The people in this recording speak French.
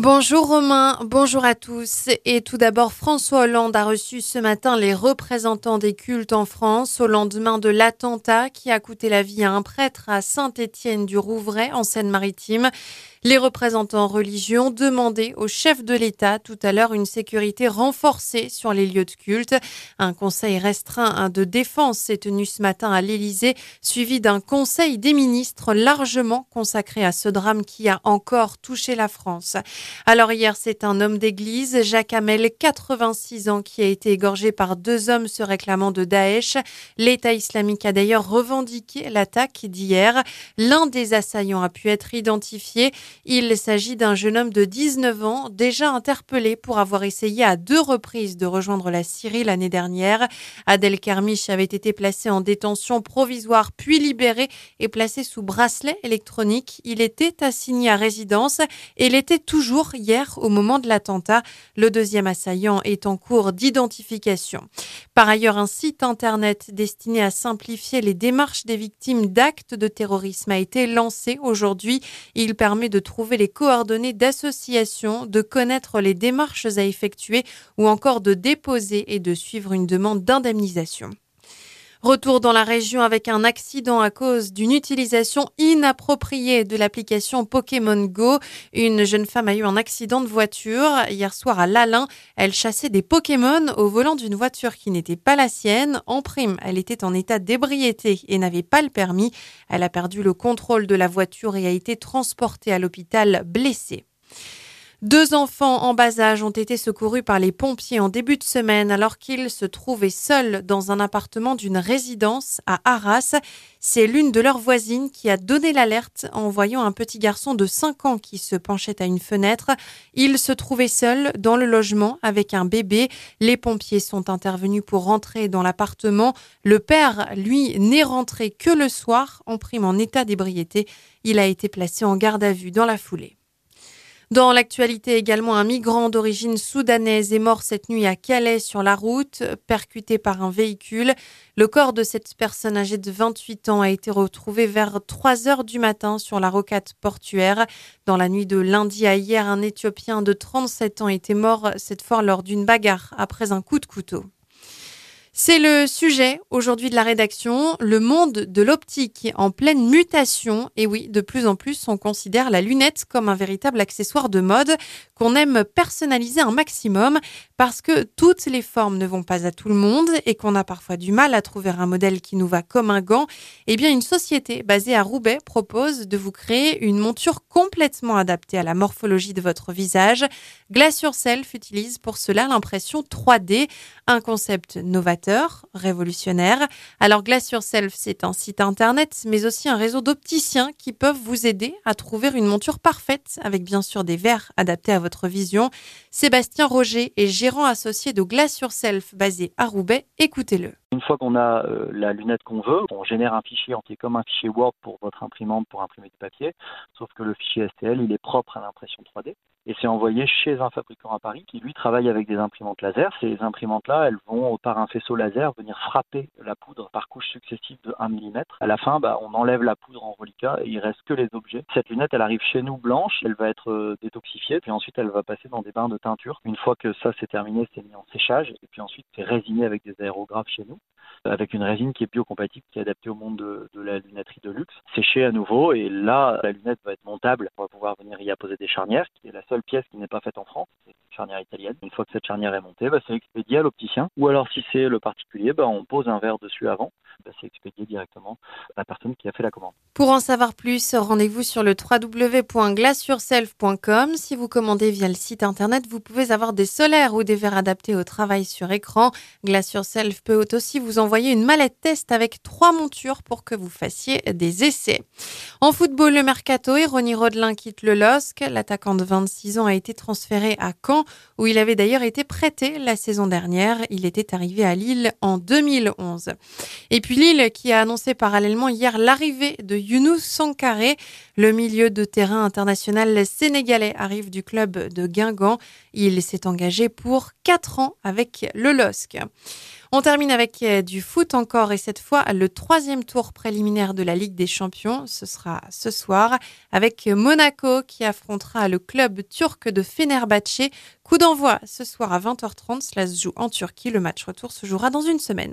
Bonjour Romain, bonjour à tous. Et tout d'abord, François Hollande a reçu ce matin les représentants des cultes en France au lendemain de l'attentat qui a coûté la vie à un prêtre à Saint-Étienne-du-Rouvray en Seine-Maritime. Les représentants religieux ont demandé au chef de l'État tout à l'heure une sécurité renforcée sur les lieux de culte. Un conseil restreint de défense s'est tenu ce matin à l'Élysée, suivi d'un conseil des ministres largement consacré à ce drame qui a encore touché la France. Alors hier, c'est un homme d'église, Jacques Hamel, 86 ans, qui a été égorgé par deux hommes se réclamant de Daesh. L'État islamique a d'ailleurs revendiqué l'attaque d'hier. L'un des assaillants a pu être identifié. Il s'agit d'un jeune homme de 19 ans, déjà interpellé pour avoir essayé à 2 reprises de rejoindre la Syrie l'année dernière. Adel Kermiche avait été placé en détention provisoire puis libéré et placé sous bracelet électronique. Il était assigné à résidence et l'était toujours hier au moment de l'attentat. Le deuxième assaillant est en cours d'identification. Par ailleurs, un site internet destiné à simplifier les démarches des victimes d'actes de terrorisme a été lancé aujourd'hui. Il permet de trouver les coordonnées d'associations, de connaître les démarches à effectuer ou encore de déposer et de suivre une demande d'indemnisation. Retour dans la région avec un accident à cause d'une utilisation inappropriée de l'application Pokémon Go. Une jeune femme a eu un accident de voiture hier soir à Lalin. Elle chassait des Pokémon au volant d'une voiture qui n'était pas la sienne. En prime, elle était en état d'ébriété et n'avait pas le permis. Elle a perdu le contrôle de la voiture et a été transportée à l'hôpital blessée. 2 enfants en bas âge ont été secourus par les pompiers en début de semaine alors qu'ils se trouvaient seuls dans un appartement d'une résidence à Arras. C'est l'une de leurs voisines qui a donné l'alerte en voyant un petit garçon de 5 ans qui se penchait à une fenêtre. Il se trouvait seul dans le logement avec un bébé. Les pompiers sont intervenus pour rentrer dans l'appartement. Le père, lui, n'est rentré que le soir, en prime en état d'ébriété. Il a été placé en garde à vue dans la foulée. Dans l'actualité également, un migrant d'origine soudanaise est mort cette nuit à Calais sur la route, percuté par un véhicule. Le corps de cette personne âgée de 28 ans a été retrouvé vers 3 heures du matin sur la rocade portuaire. Dans la nuit de lundi à hier, un Éthiopien de 37 ans était mort cette fois lors d'une bagarre après un coup de couteau. C'est le sujet aujourd'hui de la rédaction, le monde de l'optique en pleine mutation. Et oui, de plus en plus, on considère la lunette comme un véritable accessoire de mode qu'on aime personnaliser un maximum parce que toutes les formes ne vont pas à tout le monde et qu'on a parfois du mal à trouver un modèle qui nous va comme un gant. Eh bien, une société basée à Roubaix propose de vous créer une monture complètement adaptée à la morphologie de votre visage. Glace Yourself utilise pour cela l'impression 3D, un concept novateur, révolutionnaire. Alors Glace Yourself, c'est un site internet, mais aussi un réseau d'opticiens qui peuvent vous aider à trouver une monture parfaite, avec bien sûr des verres adaptés à votre vision. Sébastien Roger est gérant associé de Glace Yourself, basé à Roubaix. Écoutez-le. Une fois qu'on a la lunette qu'on veut, on génère un fichier entier comme un fichier Word pour votre imprimante pour imprimer du papier, sauf que le fichier STL, il est propre à l'impression 3D et c'est envoyé chez un fabricant à Paris qui lui travaille avec des imprimantes laser. Ces imprimantes-là, elles vont par un faisceau laser venir frapper la poudre par couches successives de 1 mm. À la fin, on enlève la poudre en reliquat et il reste que les objets. Cette lunette, elle arrive chez nous blanche, elle va être détoxifiée, puis ensuite elle va passer dans des bains de teinture. Une fois que ça c'est terminé, c'est mis en séchage et puis ensuite c'est résiné avec des aérographes chez nous, avec une résine qui est biocompatible, qui est adaptée au monde de la lunetterie de luxe, séchée à nouveau, et là, la lunette va être montable. On va pouvoir venir y apposer des charnières, qui est la seule pièce qui n'est pas faite en France, c'est une charnière italienne. Une fois que cette charnière est montée, c'est expédié à l'opticien, ou alors si c'est le particulier, on pose un verre dessus avant, c'est expédié directement à la personne qui a fait la commande. Pour en savoir plus, rendez-vous sur le www.glaceyourself.com. Si vous commandez via le site internet, vous pouvez avoir des solaires ou des verres adaptés au travail sur écran. Glace Yourself peut aussi vous envoyer une mallette test avec 3 montures pour que vous fassiez des essais. En football, le mercato et Ronny Rodelin quitte le LOSC. L'attaquant de 26 ans a été transféré à Caen, où il avait d'ailleurs été prêté la saison dernière. Il était arrivé à Lille en 2011. Et puis Lille qui a annoncé parallèlement hier l'arrivée de Younous Sankaré. Le milieu de terrain international sénégalais arrive du club de Guingamp. Il s'est engagé pour 4 ans avec le LOSC. On termine avec du foot encore et cette fois le 3e tour préliminaire de la Ligue des Champions. Ce sera ce soir avec Monaco qui affrontera le club turc de Fenerbahçe. Coup d'envoi ce soir à 20h30. Cela se joue en Turquie. Le match retour se jouera dans une semaine.